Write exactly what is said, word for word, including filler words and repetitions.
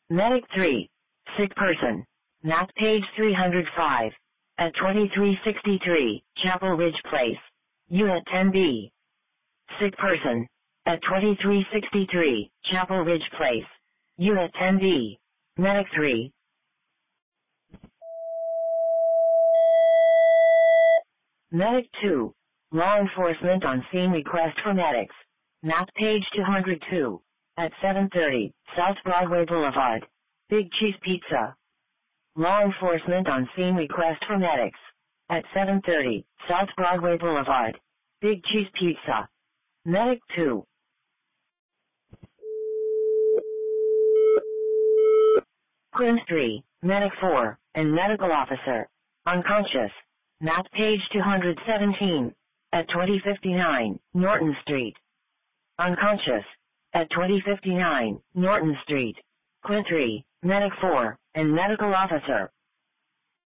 Medic three. Sick person. Map page three hundred five. At twenty-three sixty-three, Chapel Ridge Place. Unit ten B. Sick person. At twenty-three sixty-three, Chapel Ridge Place. Unit ten B. Medic three. Medic two. Law enforcement on scene request for medics. Map page two hundred two. At seven thirty, South Broadway Boulevard. Big Cheese Pizza. Law enforcement on scene request for medics. At seven thirty, South Broadway Boulevard. Big Cheese Pizza. Medic two. Quinn three, Medic four, and Medical Officer. Unconscious. Map page two hundred seventeen. At twenty fifty-nine, Norton Street. Unconscious. At twenty fifty-nine, Norton Street. Quinn three, Medic four, and Medical Officer.